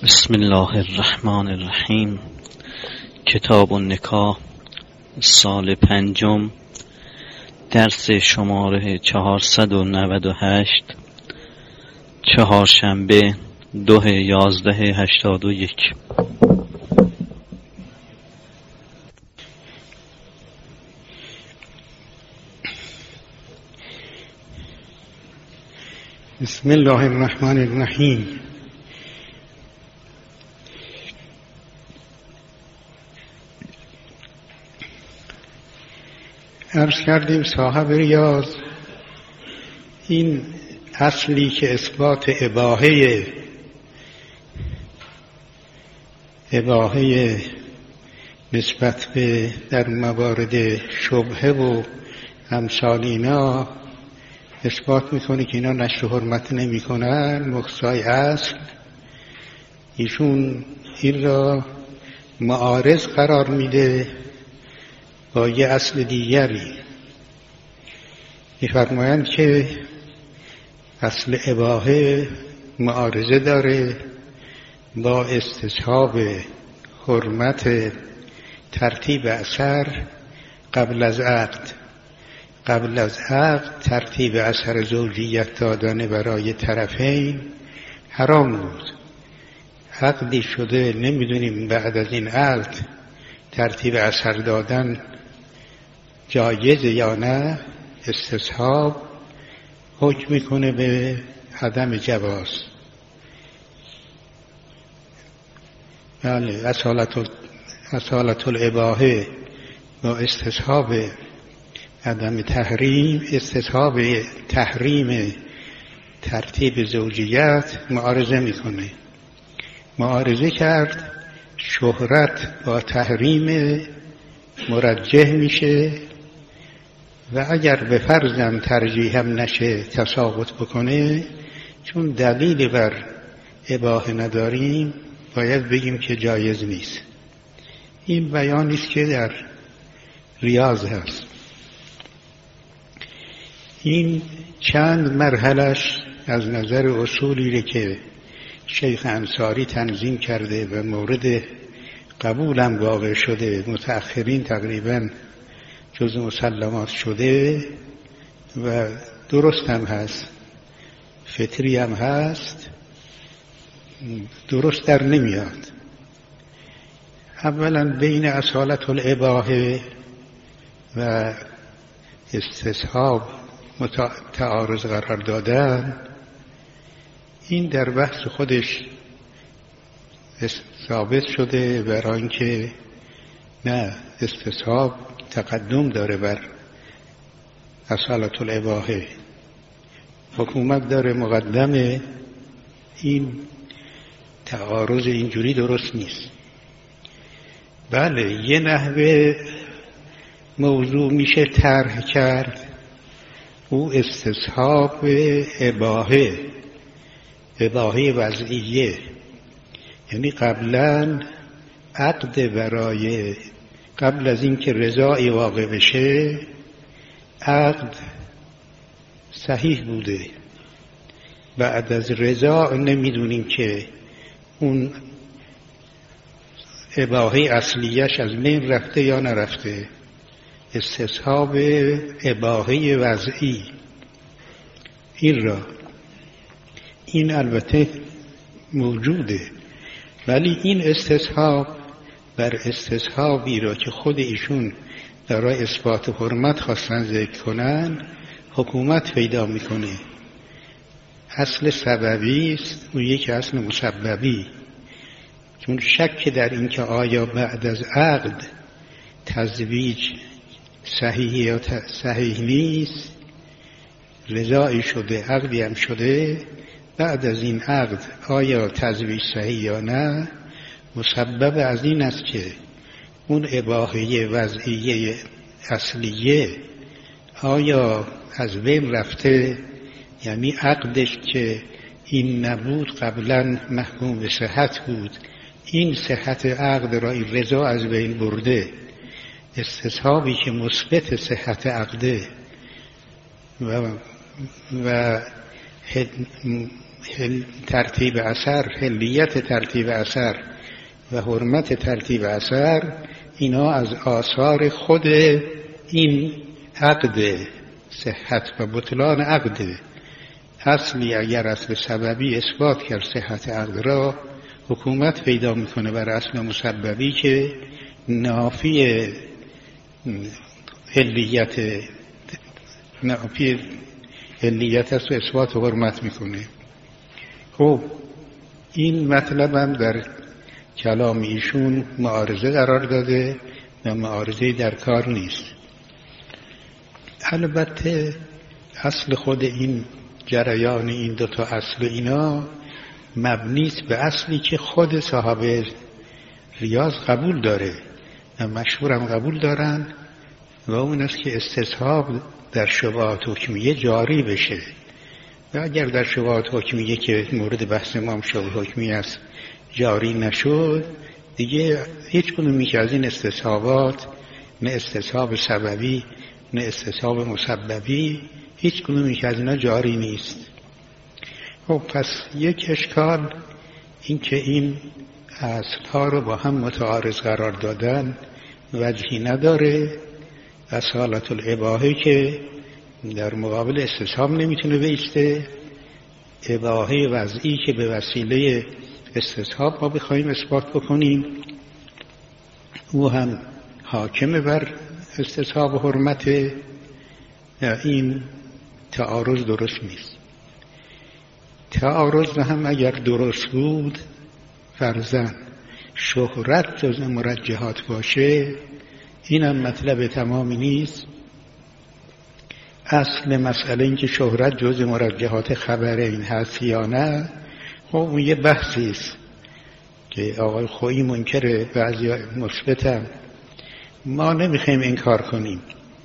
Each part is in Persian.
بسم الله الرحمن الرحیم. کتاب النکاح، سال پنجم، درس شماره 498، چهارشنبه 2/11/81. بسم الله الرحمن الرحیم. عرض کردیم صاحب ریاض این اصلی که اثبات اباحه نسبت به در موارد شبهه و امثال اینا اثبات میکنه که اینا نشر حرمت نمی کنن، مقصای اصل. ایشون این را معارض قرار میده با یه اصل دیگری. می‌فرمایند که اصل اباحه معارضه داره با استصحاب حرمت ترتیب اثر قبل از عقد. قبل از عقد ترتیب اثر زوجیت دادن برای طرفین حرام بود. عقدی شده، نمیدونیم بعد از این عقد ترتیب اثر دادن جایز یا نه. استصحاب حکم میکنه به عدم جواز. بله، اصالت الاباحه با استصحاب عدم تحریم، استصحاب تحریم ترتیب زوجیت معارضه میکنه. معارضه کرد، شهرت با تحریم مرجح میشه و اگر به فرضم ترجیح هم نشه تساقط بکنه، چون دلیلی بر اباحه نداریم باید بگیم که جایز نیست. این بیانی است که در ریاض هست. این چند مرحلش از نظر اصولی که شیخ انصاری تنظیم کرده و مورد قبولم واقع شده، متأخرین تقریباً جز مسلمات شده و درست هم هست، فطری هم هست، درست در نمیاد. اولا بین اصالت الاباحه و استصحاب تعارض قرار دادن، این در بحث خودش ثابت شده برای اینکه نه، استصحاب تقدم داره بر اصالت الاباحه، حکومت داره مقدمه. این تعارض اینجوری درست نیست. بله، یه نحوه موضوع میشه طرح کرد، او استصحاب اباحه وضعیه، یعنی قبلا عقد برای قبل از اینکه رضایی واقع بشه عقد صحیح بوده، بعد از رضا نمیدونیم که اون اباحه اصلیش از بین رفته یا نرفته. استصحاب اباحه وضعی این البته موجوده، ولی این استصحاب بر استصحابی را که خود ایشون برای اثبات حرمت خواستن ذکر کنن حکومت پیدا میکنه. اصل سببی است، اون یک اصل مسببی. چون شک در این که آیا بعد از عقد تزویج صحیح یا صحیح نیست، رضایی شده، عقدی هم شده، بعد از این عقد آیا تزویج صحیح یا نه، مسبب از این است که اون اباحه وضعیه اصلیه آیا از بین رفته، یعنی عقدش که این نبود قبلا محکوم به صحت بود، این صحت عقد را این رضا از بین برده. استصحابی که مثبت صحت عقده و ترتیب اثر، حلیت ترتیب اثر و حرمت ترتیب اثر، اینا از آثار خود این عقد صحت و بطلان عقد. اصلی اگر اصل سببی اثبات کرد صحت عقد را، حکومت پیدا میکنه بر اصل مسببی که نافی حلیت است و اثبات حرمت میکنه. خب این مطلب هم در کلام ایشون معارضه قرار داده و معارضه در کار نیست. البته اصل خود این جریان این دوتا اصل اینا مبنیست به اصلی که خود صحابه ریاض قبول داره و مشهورم قبول دارن و اون است که استصحاب در شبهات حکمیه جاری بشه و اگر در شبهات حکمیه که مورد بحث ما شبهه حکمیه است جاری نشد، دیگه هیچ کدومی که از این استصحابات، نه استصحاب سببی نه استصحاب مسببی، هیچ کدومی که از اینا جاری نیست. خب پس یک اشکال این که این اصلها رو با هم متعارض قرار دادن وجهی نداره. اصالت الاباحه که در مقابل استصحاب نمیتونه بیسته، اباحه وضعی که به وسیله استصحاب ما بخوایم اثبات بکنیم او هم حاکم بر استصحاب و حرمت. این تعارض درست نیست. تعارض هم اگر درست بود، فرضاً شهرت جز مرجحات باشه، این هم مطلب تمامی نیست. اصل مسئله این که شهرت جز مرجحات خبره این هست یا نه، خب اون یه بحثی است که آقای خویی منکره، بعضی مثبتن، ما نمیخوایم این کار کنیم.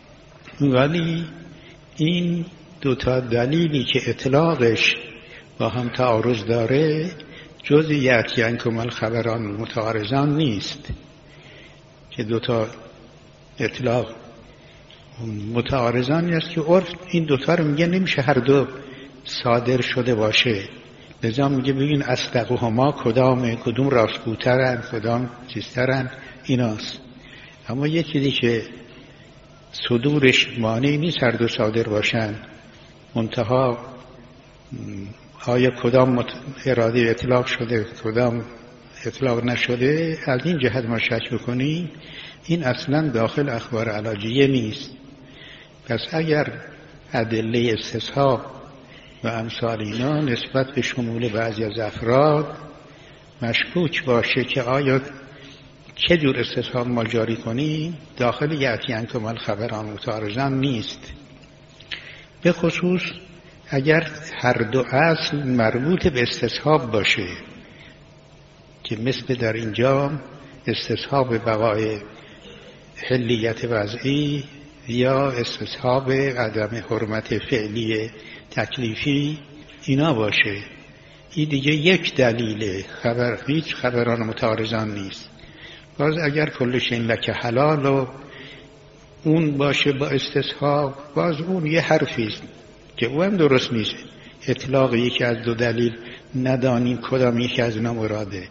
ولی این دوتا دلیلی که اطلاقش با هم تعارض داره جز یأتی عنکم الخبران متعارضان نیست که دوتا اطلاق متعارضانی است که عرف این دوتا رو میگه نمیشه هر دو صادر شده باشه، لذا میگه بگین اصدقهما کدوم راستگوترن کدام چیزترن، ایناست. اما یه چیزی که صدورش مانعی نیست هر دو صادر باشن، منتها آیا کدام اراده اطلاق شده کدام اطلاق نشده، از این جهت ما شک بکنیم، این اصلا داخل اخبار علاجیه نیست. پس اگر ادله استصحاب و امثال اینا نسبت به شمول بعضی از افراد مشکوک باشه که آیا چه جور استصحاب ما جاری کنیم، داخل یأتی عنکم الخبران متعارضان نیست. به خصوص اگر هر دو اصل مربوط به استصحاب باشه که مثل در اینجا استصحاب بقای حلیت وضعی یا استصحاب عدم حرمت فعلی تکلیفی اینا باشه، این دیگه یک دلیل هیچ خبران متعارضان نیست. باز اگر کل شیء لک حلال و اون باشه با استصحاب، باز اون یه حرفیست که او هم درست نیست. اطلاق یکی از دو دلیل ندانیم کدام یکی از اینا مراده.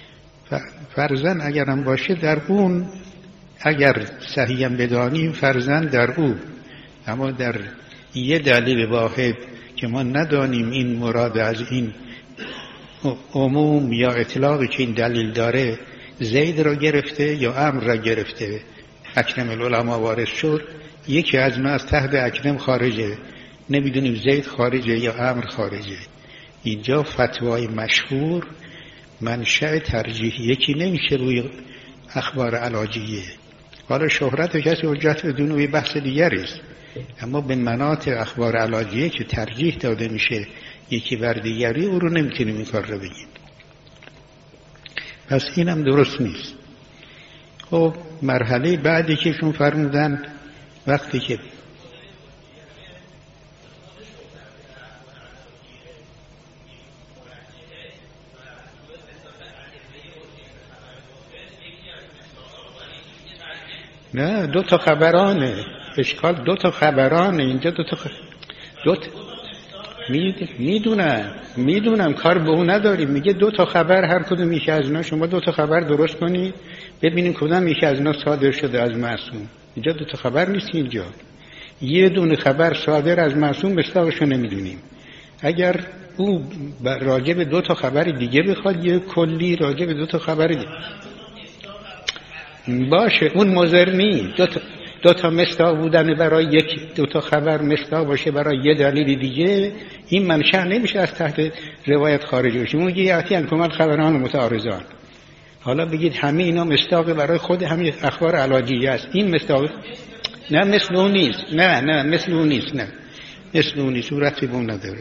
فرضاً اگرم باشه در اون، اگر صحیحاً بدانیم فرضاً در اون، اما در یه دلیل واحد که ما ندانیم این مراد از این عموم یا اطلاقی که این دلیل داره زید را گرفته یا امر را گرفته، اکرم العلماء وارد شد، یکی از ما از تحت اکرم خارجه، نمیدونیم زید خارجه یا امر خارجه. اینجا فتوای مشهور منشأ ترجیح یکی نمیشه روی اخبار علاجیه. حالا شهرت کسی حجت بدون یه بحث دیگری است، اما به مناط اخبار علاجیه که ترجیح داده میشه یکی بر دیگری، او رو نمیتونیم این کار رو بگیم. پس اینم درست نیست. خب مرحله بعدی که شون فرمودن وقتی که نه دو تا خبرانه، اشکال دو تا خبرانه اینجا، میدونم کار به اون نداریم. میگه 2 تا خبر هر کدوم یکی از اینا، شما 2 تا خبر درست کنید ببینیم کدوم یکی از اینا صادر شده از معصوم. اینجا 2 تا خبر نیست، اینجا یه دونه خبر صادر از معصوم مصداقشو نمیدونیم. اگر او راجع به 2 تا خبر دیگه بخواد یه کلی راجع به 2 تا خبر دیگه باشه، اون مضر نیست. 2 تا مصداق بودن برای 2 تا خبر مصداق باشه برای یه دلیل دیگه، این منشأ نمیشه از تحت روایت خارج بشه. اون یاتی انکمال خبران متعارضان. حالا بگید همه اینا مصداق برای خود همین اخبار علاجیه است. این مصداق نه، مثل اون نیست. نه مثل اون نیست. نه مثل اون نیست، صورتی بون نداره.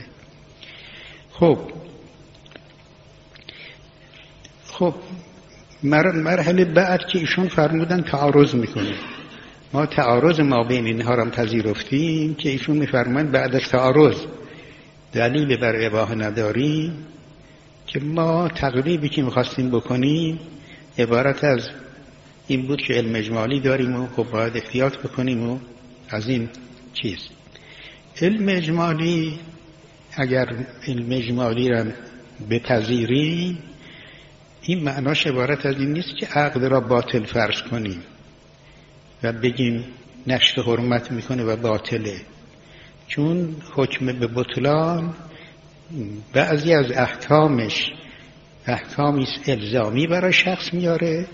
خب مرحله بعد که ایشون فرمودن تعارض میکنه، ما تعارض ما بین اینها را پذیرفتیم که ایشون میفرمایند بعد از تعارض دلیل بر اباحه نداریم، که ما تقریبی که میخواستیم بکنیم عبارت از این بود که علم اجمالی داریم و خب باید احتیاط بکنیم و از این چیز. علم اجمالی، اگر علم اجمالی را بپذیریم، این معناش عبارت از این نیست که عقد را باطل فرض کنیم و بگیم نشت حرمت میکنه و باطله، چون حکم به بطلان بعضی از احکامش احکامی الزامی برای شخص میاره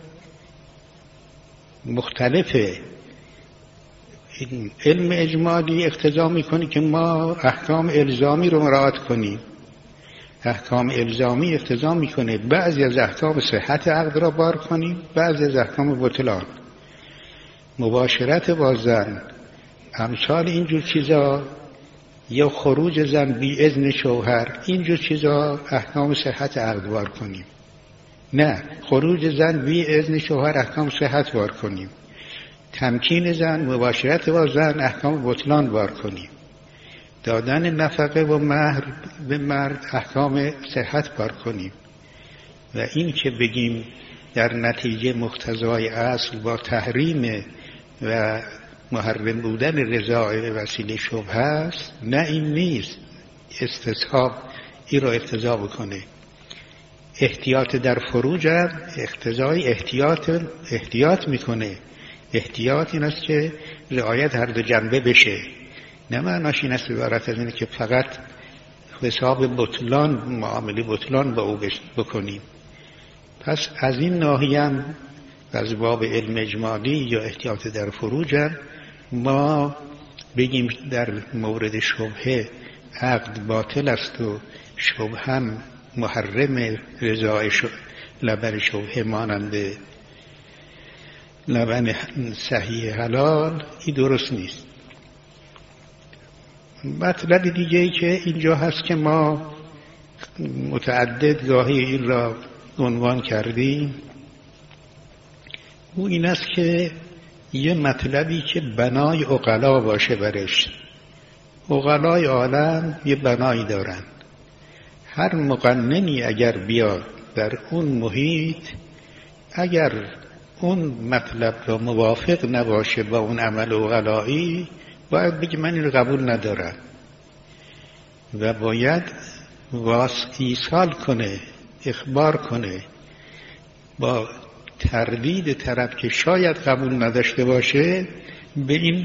مختلفه. علم اجمالی اقتضا میکنه که ما احکام الزامی رو مراعات کنیم. احکام الزامی اقتضا میکنه بعضی از احکام صحت عقد را بار کنیم، بعضی از احکام بطلان، مباشرت با زن، امثال اینجور چیزا، یا خروج زن بی اذن شوهر، اینجور چیزا احکام صحت عقد بار کنیم. نه، خروج زن بی اذن شوهر احکام صحت بار کنیم. تمکین زن، مباشرت با زن احکام بطلان بار کنیم. دادن نفقه و مهر به مرد احکام صحت بار کنیم. و این که بگیم در نتیجه مقتضای اصل با تحریم و محرم بودن رضا به وسیله شبهه است، نه این نیست. استصحاب این را اقتضا بکنه. احتیاط در فروج هم اقتضای احتیاط میکنه. احتیاط این است که رعایت هر دو جنبه بشه. نه معناش این است عبارت از اینه که فقط حساب بطلان، معامله بطلان با او بکنیم. پس از این ناحیه هم از باب علم اجمالی یا احتیاط در فروج هم ما بگیم در مورد شبهه عقد باطل است و شبهه هم محرم رضای لبن شبهه مانند لبن صحیح حلال، این درست نیست. مطلب دیگه ای که اینجا هست که ما متعدد گاهی این را عنوان کردیم، او این است که یه مطلبی که بنای عقلا باشه برش. عقلای عالم یه بنایی دارن. هر مقننی اگر بیاد در اون محیط، اگر اون مطلب را موافق نباشه با اون عمل عقلایی، باید بگه من این رو قبول ندارم و باید ایصال کنه، اخبار کنه با تردید طرف که شاید قبول نداشته باشه. به این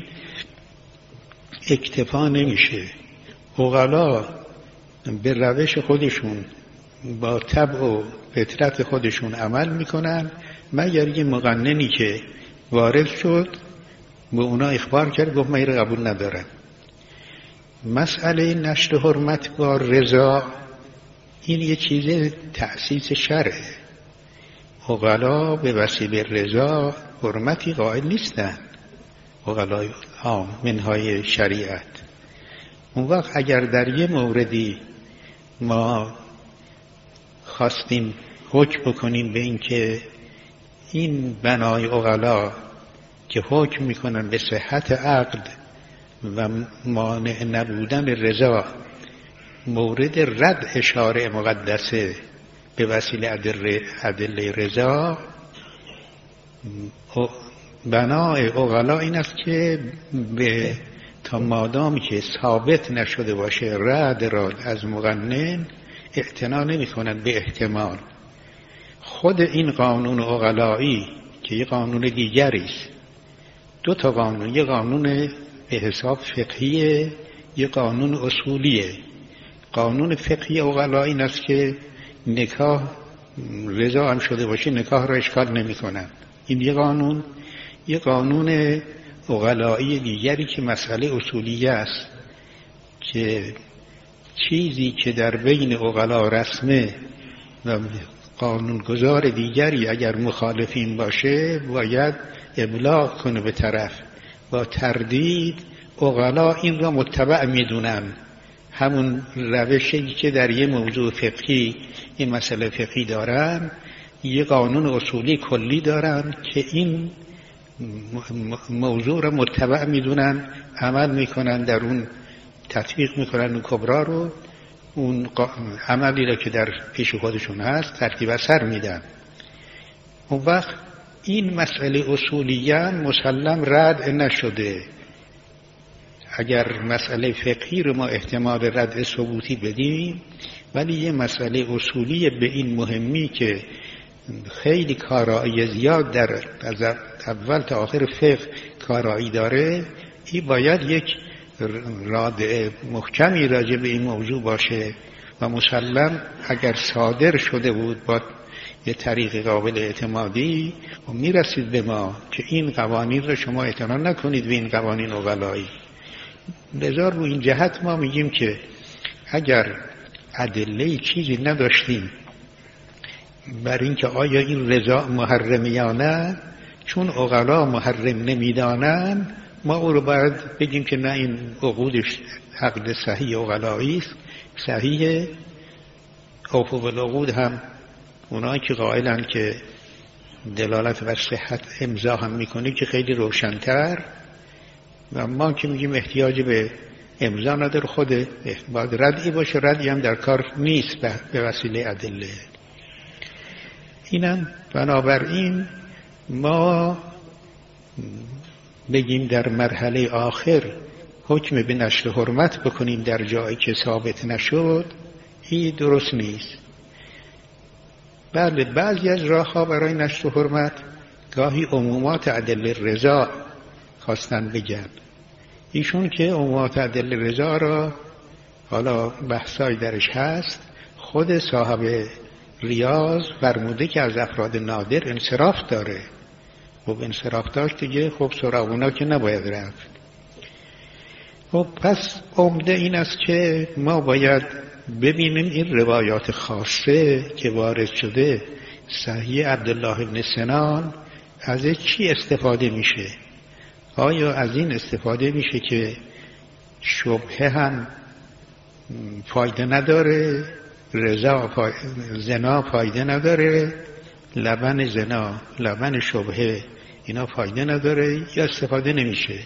اکتفا نمیشه. عقلا به روش خودشون با طبع و فطرت خودشون عمل میکنن، مگر یه مقننی که وارد شد به اونا اخبار کرد گفت من این رو قبول ندارم. مسئله نشت حرمت با رضا این یه چیز تأسیس شرعه. عقلا به وسیله رضا حرمتی قائل نیستن، عقلای عام منهای شریعت. اون وقت اگر در یه موردی ما خواستیم حکم بکنیم به این که این بنای عقلا که حکم میکنن به صحت عقد و مانع نبودن رضا مورد رد شارع مقدسه به وسیله ادله رضا، بنای عقلا این است که به تا مادامی که ثابت نشده باشه رد را از مقنن اعتنا نمی کنند به احتمال. خود این قانون عقلایی که یه قانون دیگری است، دو تا قانون، یه قانون به حساب فقهیه، یه قانون اصولیه. قانون فقهی عقلایی این است که نکاح رضا هم شده باشه نکاح را اشکال نمی کنند. این یه قانون عقلایی دیگری که مسئله اصولیه است که چیزی که در بین عقلا رسمه و قانونگذار دیگری اگر مخالفین باشه باید ابلاغ کنه به طرف. با تردید عقلا این را متبع میدونن، همون روشی که در یه موضوع فقهی، یه مسئله فقهی دارن، یه قانون اصولی کلی دارن که این موضوع را متبع میدونن، عمل میکنن، در اون تطبیق میکنن اون کبرا رو، اون عملی را که در پیش خودشون هست ترتیب اثر میدن. اون وقت این مسئله اصولیاً مسلم رد نشده. اگر مسئله فقهی رو ما احتمال رد ثبوتی بدیم، ولی یه مسئله اصولی به این مهمی که خیلی کارایی زیاد در از اول تا آخر فقه کارایی داره، این باید یک رادع محکمی راجع به این موضوع باشه و مسلم اگر صادر شده بود با یه طریق قابل اعتمادی و میرسید به ما که این قوانین رو شما اعتنا نکنید به این قوانین عقلایی. لذا رو این جهت ما میگیم که اگر ادله چیزی نداشتیم بر اینکه آیا این رضا محرم یا نه، چون عقلا محرم نمیدانن، ما او رو باید بگیم که نه، این عقودش عقد صحیح عقلایی است، صحیح. اوفو بالعقود هم اونایی که قائلن که دلالت بر صحت امضا هم میکنه که خیلی روشن‌تر، و ما که میگیم احتیاج به امضا نداره، خود باید ردی باشه، ردی هم در کار نیست به وسیله ادله. اینم بنابراین ما بگیم در مرحله آخر حکم به نشر حرمت بکنیم در جایی که ثابت نشد، این درست نیست. بله، بعضی از راه‌ها برای نشر حرمت گاهی عمومات ادله رضا خواستن بگن. ایشون که عمومات ادله رضا را، حالا بحثای درش هست، خود صاحب ریاض فرموده که از افراد نادر انصراف داره. خب انصراف داشت دیگه، خب سراغ اونا که نباید رفت. خب پس عمده این است که ما باید ببینیم این روایات خاصه که وارد شده، صحیح عبدالله بن سنان، از چی استفاده میشه؟ آیا از این استفاده میشه که شبهه هم فایده نداره، زنا فایده نداره، لبن زنا، لبن شبهه اینا فایده نداره، یا استفاده نمیشه؟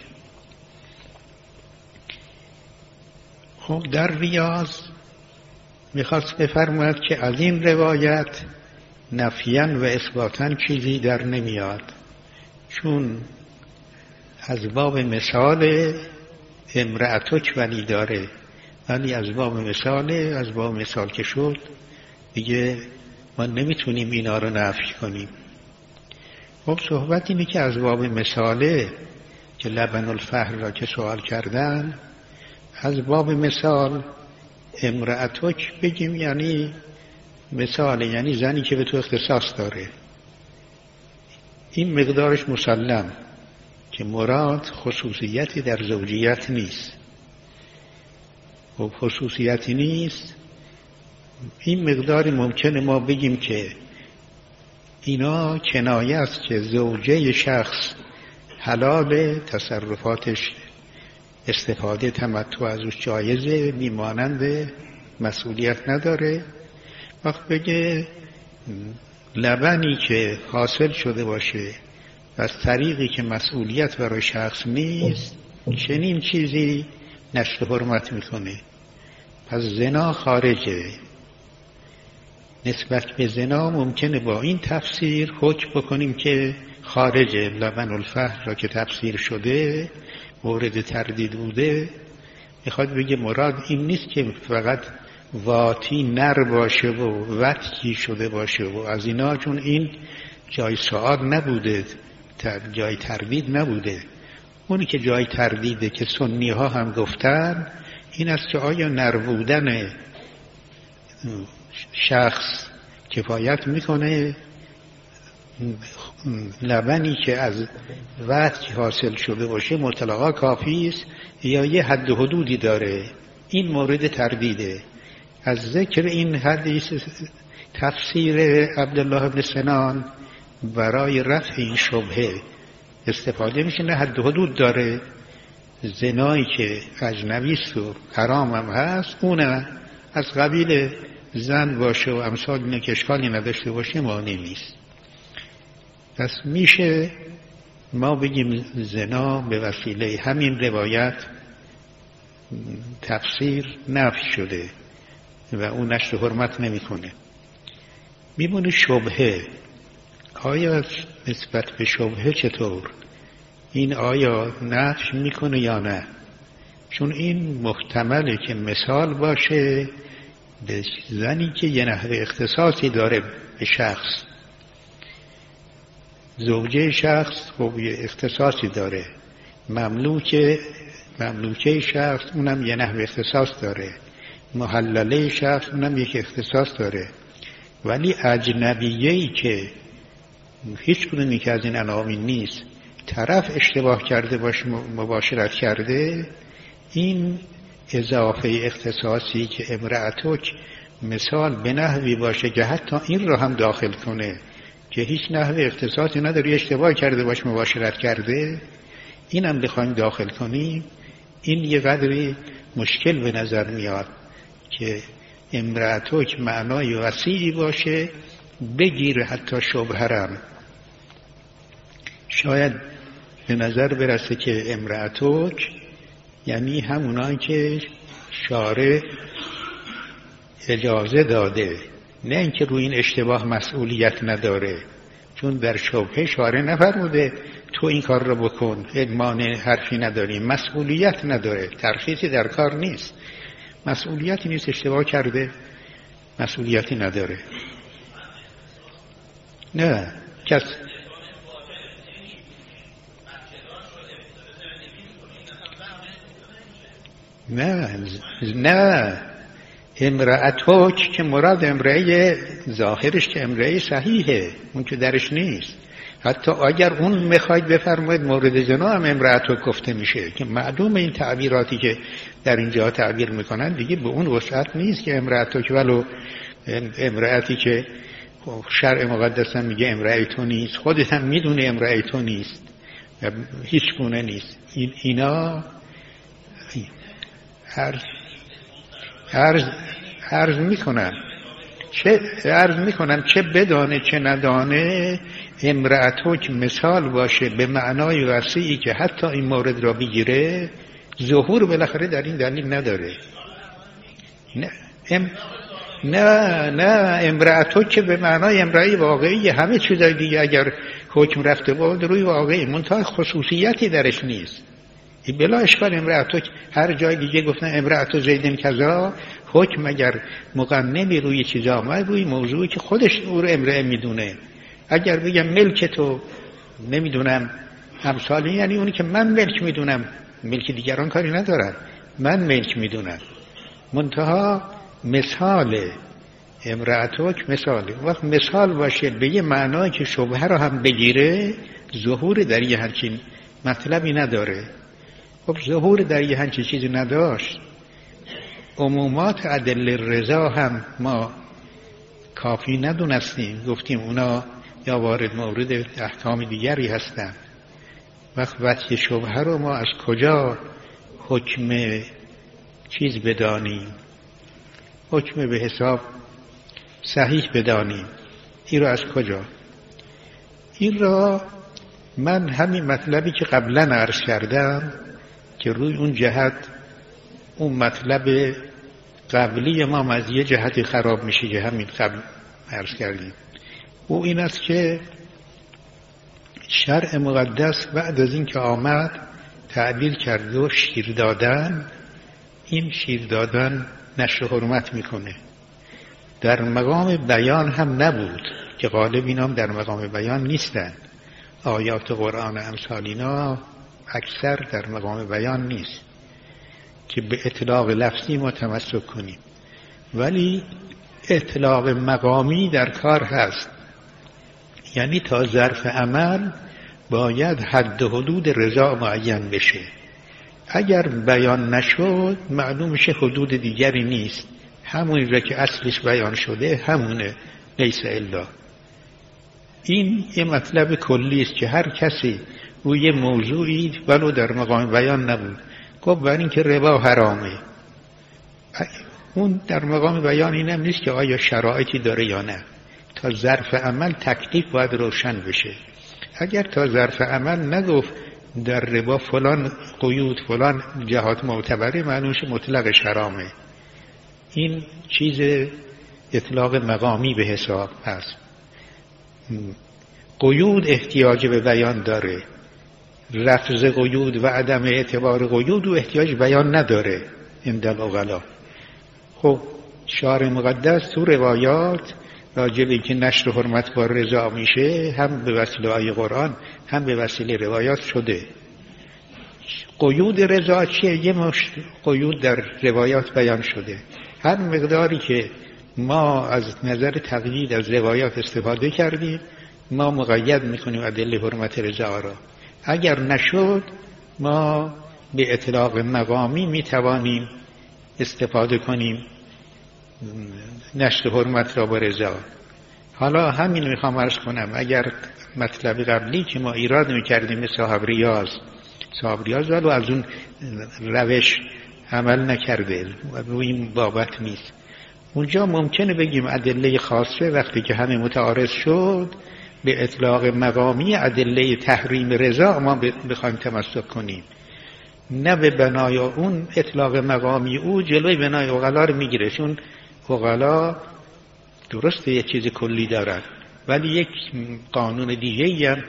خب در ریاض میخواست بفرماید که از این روایت نفیاً و اثباتاً چیزی در نمیاد، چون از باب مثال امرأتک ولی داره، ولی از باب مثال که شد دیگه ما نمیتونیم اینا رو نفی کنیم. خب صحبت اینه که از باب مثاله که لبن الفحل را که سوال کردن، از باب مثال امرأتک بگیم یعنی مثال، یعنی زنی که به تو اختصاص داره. این مقدارش مسلم که مراد خصوصیتی در زوجیت نیست. خب خصوصیتی نیست، این مقداری ممکنه ما بگیم که اینا کنایه است که زوجه شخص حلال، تصرفاتش استفاده تمتع ازش جایزه، میمانند مسئولیت نداره. وقت بگه لبنی که حاصل شده باشه و از طریقی که مسئولیت برای شخص نیست، چنین چیزی نشر حرمت میکنه، پس زنا خارجه. نسبت به زنا ممکنه با این تفسیر حکم بکنیم که خارجه، لبن الفحل را که تفسیر شده مورد تردید بوده، میخواد بگه مراد این نیست که فقط واتی نر باشه و وطی شده باشه و از اینا، چون این جای سوال نبوده، جای تردید نبوده. اونی که جای تردیده که سنی ها هم گفتن این است که آیا نر بودن شخص کفایت میکنه، لبنی که از وطی حاصل شده باشه مطلقا کافی است یا یه حد و حدودی داره. این مورد تردیده. از ذکر این حدیث تفسیر عبدالله بن سنان برای رفع این شبهه استفاده میشه. نه حد و حدود داره، زنایی که اجنبیست و حرام هم هست اون از قبیل زن باشه و امثال اینه که اشکالی نداشته باشه مانع نیست. پس میشه ما بگیم زنا به وسیله همین روایت تفسیر نفی شده و اون نشر حرمت نمیکنه. میمونه شبهه. آیا نسبت به شبهه چطور؟ این آیا نفی میکنه یا نه؟ چون این محتمله که مثال باشه به زنی که یه نحوه اختصاصی داره به شخص. زوجه شخص خب یه اختصاصی داره، مملوکه شخص اونم یه نحوه اختصاص داره، محلله شخص اونم یک اختصاص داره. ولی اجنبیه‌ای که هیچ کدومی که از این عناوین نیست، طرف اشتباه کرده باشه، مباشرت کرده، این اضافه اختصاصی که امرأتک مثال به نحوی باشه که حتی این رو هم داخل کنه که هیچ نحوه اختصاصی نداره، اشتباه کرده باشه، مباشرت کرده، اینم بخوایم داخل کنیم، این یه قدری مشکل به نظر میاد که امرأتک معنای وسیعی باشه بگیره حتی شبهرم. شاید به نظر برسه که امرأتک یعنی همونایی که شارع اجازه داده، نه اینکه روی این اشتباه مسئولیت نداره. چون در شبهه شارع نفرموده تو این کار رو بکن، مانع حرفی نداری، مسئولیت نداره، ترخیصی در کار نیست، مسئولیتی نیست، اشتباه کرده مسئولیتی نداره. نه کس نه امرأتک که مراد امرأه ظاهرش که امرأه صحیحه، اون که درش نیست. حتی اگر اون میخواید بفرمایید مورد زنا هم امرأتک گفته میشه که معلوم این تعبیراتی که در اینجا تعبیر میکنن دیگه به اون وسعت نیست که امرأتک، ولو امرأتی که شرع مقدس هم میگه امرأه تو نیست، خودت هم میدونه امرأه تو نیست، هیچ گونه نیست. اینا عرض میکنم چه بدانه چه ندانه امرأتک مثال باشه به معنای وسیعی که حتی این مورد را بگیره، ظهور بالاخره در این دلیل نداره. نه امرأتک که به معنای امرأه واقعی، همه چیزای دیگه اگر حکم رفته بود روی واقعی، منتها خصوصیتی درش نیست. بلا اشکال امرأتک هر جای دیگه گفتن امرأت زیدن کذا، حکم اگر مقننی روی چیزا آمد روی موضوعی که خودش او رو امرأه میدونه. اگر بگم ملک تو نمیدونم همسالی، یعنی اونی که من ملک میدونم، ملک دیگران کاری ندارن، من ملک میدونم. منتها مثال امرأتک مثاله، وقت مثال باشه به یه معنایی که شبهه رو هم بگیره، ظهور در یه همچین مطلبی نداره. خب ظهور در یه همچین چیزی نداشت، عمومات ادله رضا هم ما کافی ندونستیم، گفتیم اونا یا وارد مورد احکام دیگری هستند. وقتی شبهه رو ما از کجا حکم چیز بدانیم، حکم به حساب صحیح بدانیم، این رو از کجا؟ این را من همین مطلبی که قبلا عرض کردم که روی اون جهت اون مطلب قبلی ما از یه جهتی خراب میشه که همین قبل عرض کردیم، او این است که شرع مقدس بعد از این که آمد تعبیر کرد و شیر دادن، این شیر دادن نشر حرمت میکنه. در مقام بیان هم نبود که غالب اینام در مقام بیان نیستن. آیات قرآن امثال اینا اکثر در مقام بیان نیست که به اطلاق لفظی ما تمسک کنیم، ولی اطلاق مقامی در کار هست. یعنی تا ظرف عمل باید حد و حدود رضا معین بشه. اگر بیان نشد معلوم میشه حدود دیگری نیست، همونی را که اصلش بیان شده همونه، لیس الا. این یه مطلب کلی است که هر کسی روی موضوعی ولو در مقام بیان نبود گفت بر این که ربا حرامه، اون در مقام بیان اینم نیست که آیا شرایطی داره یا نه. تا ظرف عمل تکلیف باید روشن بشه. اگر تا ظرف عمل نگفت در ربا فلان قیود فلان جهات معتبره، معنوش مطلق حرامه. این چیز اطلاق مقامی به حساب هست. قیود احتیاج به بیان داره، لفظ قیود و عدم اعتبار قیود و احتیاج بیان نداره عند العقلا. خب شارع مقدس تو روایات راجع به اینکه نشر حرمت با رضا میشه، هم به وسیله آیه قرآن هم به وسیله روایات شده. قیود رضا چیه؟ یه مشت قیود در روایات بیان شده. هر مقداری که ما از نظر تقیید از روایات استفاده کردیم ما مقید میکنیم ادله حرمت رضا را. اگر نشد ما به اطلاق مقامی میتوانیم استفاده کنیم نشر حرمت را با رضا. حالا همین میخوام عرض کنم، اگر مطلب قبلی که ما ایراد میکردیم صاحب ریاض ولو از اون روش عمل نکرده و روی این بابت نیست، اونجا ممکنه بگیم ادله خاصه وقتی که همه متعارض شد به اطلاق مقامی ادله تحریم رضا ما بخوایم تمسک کنیم، نه به بنای اون اطلاق مقامی او جلوی بنای عقلا رو میگیره. چون عقلا درسته یه چیز کلی دارن ولی یک قانون دیگه‌ای هم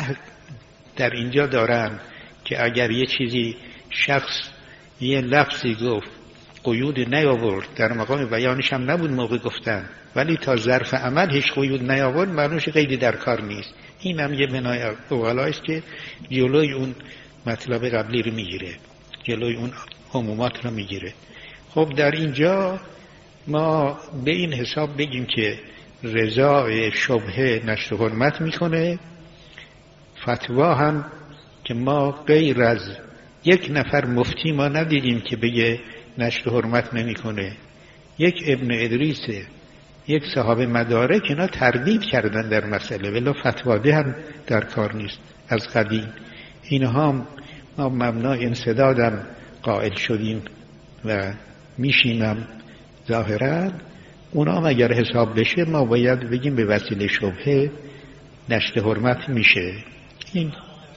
در اینجا دارن که اگر یه چیزی شخص یه لفظی گفت قیود نیاورد، در مقام بیانش هم نبود موقع گفتن، ولی تا ظرف عمل هیچ قیود نیاورد، معنوش قیدی در کار نیست. این هم یه بنای عقلایست که جلوی اون مطلب قبلی رو میگیره، جلوی اون عمومات رو میگیره. خب در اینجا ما به این حساب بگیم که رضا شبهه نشر حرمت میکنه. فتوا هم که ما غیر از یک نفر مفتی ما ندیدیم که بگه نشر حرمت نمیکنه. یک ابن ادریس، یک صاحب مدارک، اینا تردید کردن در مسئله، ولی فتواده هم در کار نیست از قدیم. اینها ما مبنای انسدادم قائل شدیم و میشینم ظاهرا. اونا هم اگر حساب بشه ما باید بگیم به وسیله شبهه نشر حرمت میشه. این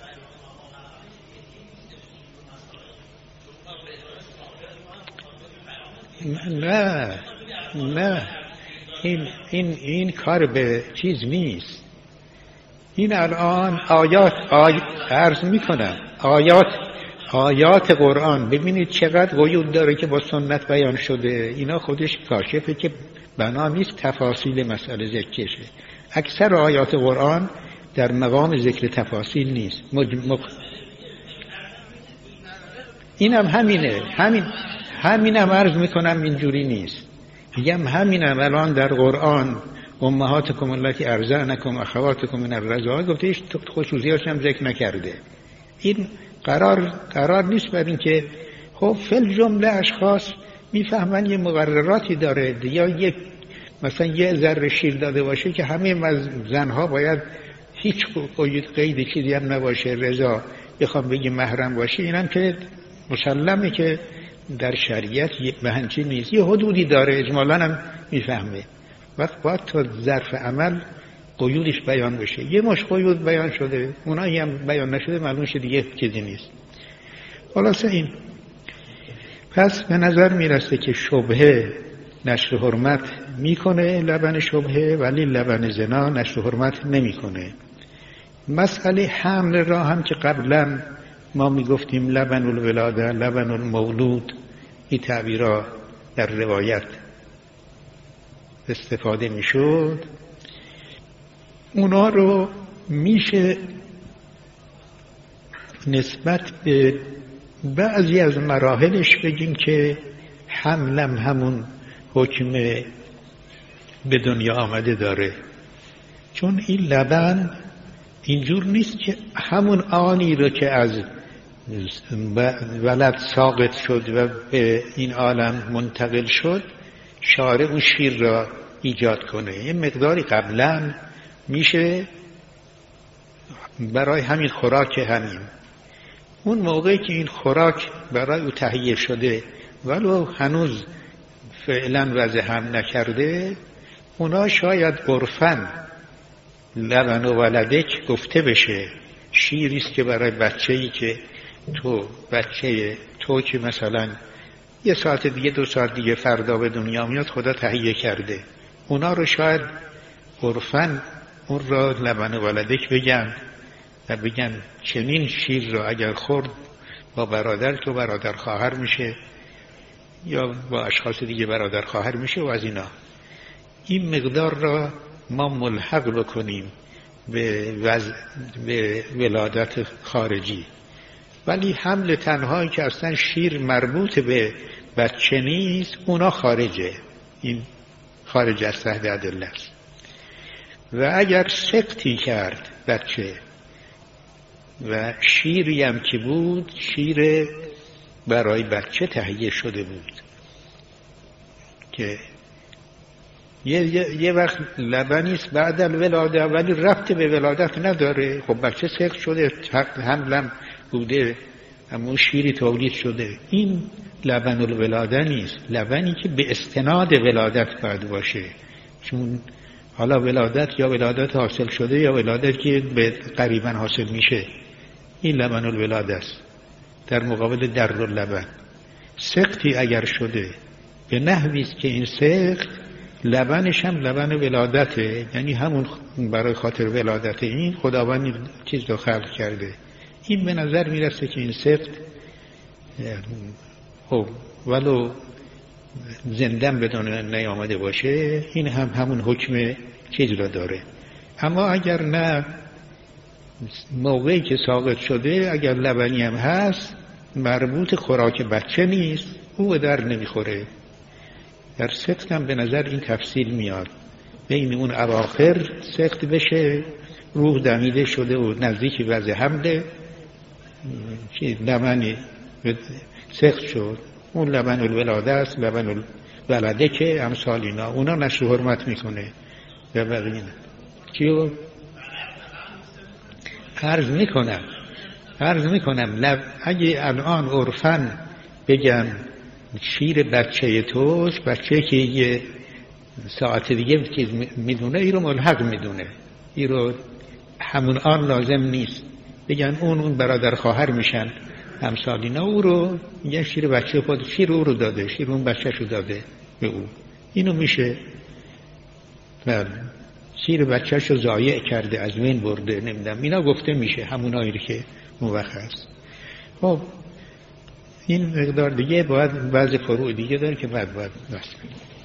نه این کار به چیز نیست. این الان عرض میکنم آیات قرآن ببینید چقدر قیود داره که با سنت بیان شده. اینا خودش کاشفه که بنا نیست تفاصیل مسئله ذکر شه. اکثر آیات قرآن در مقام ذکر تفاصیل نیست. اینم همینم عرض میکنم اینجوری نیست. میگم همینم الان در قرآن امهاتکم اللاتی ارضعنکم اخواتکم من الرضاعه گفته، هیچ خصوصیاش هم ذکر نکرده. این قرار نیست بر این که خب فل جمله اشخاص میفهمن یه مقرراتی داره، یا یک مثلا یه ذره شیر داده باشه که همه زنها باید هیچ قید چیزی هم نباشه، رضا بخوام بگی محرم باشه. اینم که مسلمه که در شریعت به همچین نیست، یه حدودی داره، اجمالاً هم میفهمه. وقت باید تا ظرف عمل قیودش بیان بشه. یه مش قیود بیان شده، اونایی هم بیان نشده، معلوم شده دیگه چیزی نیست. خلاصه این پس به نظر میرسه که شبهه نشر حرمت میکنه، لبن شبهه، ولی لبن زنا نشر حرمت نمیکنه. مسئله حمل را هم که قبلا ما میگفتیم لبن الولاده، لبن المولود، این تعبیرها در روایت استفاده میشد. اونا رو میشه نسبت به بعضی از مراحلش بگیم که حملم همون حکم به دنیا آمده داره. چون این لبن اینجور نیست که همون آنی رو که از ولد ساقط شد و به این عالم منتقل شد شارع اون شیر را ایجاد کنه. یه مقداری قبلا میشه برای همین خوراک همین اون موقعی که این خوراک برای او تهیه شده ولو هنوز فعلا وضع هم نکرده، اونا شاید عرفاً لبن و ولدک گفته بشه. شیریست که برای بچه‌ای که بچه تو که مثلا 1 ساعت دیگه 2 ساعت دیگه فردا به دنیا میاد خدا تهیه کرده. اونا رو شاید عرفاً اون را لبن و ولدک بگن و بگن چنین شیر را اگر خورد با برادر تو برادر خواهر میشه یا با اشخاص دیگه برادر خواهر میشه و از اینا. این مقدار را ما ملحق بکنیم به ولادت خارجی. ولی حمل تنهایی که اصلا شیر مربوط به بچه نیست، اونا خارجه. این خارج از تحت ادله است. و اگر سقطی کرد بچه و شیری هم که بود، شیر برای بچه تهیه شده بود که یه وقت لبنیست بعد الولاده ولی ربط به ولادت نداره. خب بچه سقط شده، حملم بوده، اما شیری تولید شده. این لبن الولاده نیست، لبنی که به استناد ولادت باید باشه. چون حالا ولادت یا ولادت حاصل شده یا ولادت که به قریبا حاصل میشه، این لبن الولاده است در مقابل در اللبن. سقطی اگر شده به نحوی است که این سقط لبنش هم لبن ولادته، یعنی همون برای خاطر ولادت این خداوند چیز رو خلق کرده، این به نظر میرسه که این سقط ولو زندم بدون نیامده باشه این هم همون حکم چیز رو داره. اما اگر نه، موقعی که ساقط شده اگر لبنی هم هست مربوط خوراک بچه نیست، او به در نمیخوره. در سقط هم به نظر این تفصیل میاد، بین اون اواخر سقط بشه، روح دمیده شده و نزدیک وضع حمله لبنی سقط شد، اون لبن الولاده است، لبن الولده که امثال اینا، اونا نشر و حرمت میکنه. و بقیه چیو عرض میکنم اگه الان عرفاً بگم شیر بچه توست، بچه که یه ساعت دیگه چیز میدونه، این رو ملحق میدونه، این رو همون آن لازم نیست بگن اون برادر خواهر میشن امثال اینا. او رو میگن شیر بچه خود، شیر او رو داده، شیر اون بچه شو داده به او، اینو میشه. بله، شیر بچه شو ضایع کرده، از بین برده، نمیدونم اینا گفته میشه، همونایی که موقع است. خب این مقدار دیگه باید بعض فروع دیگه داره که بعد بحث کنیم.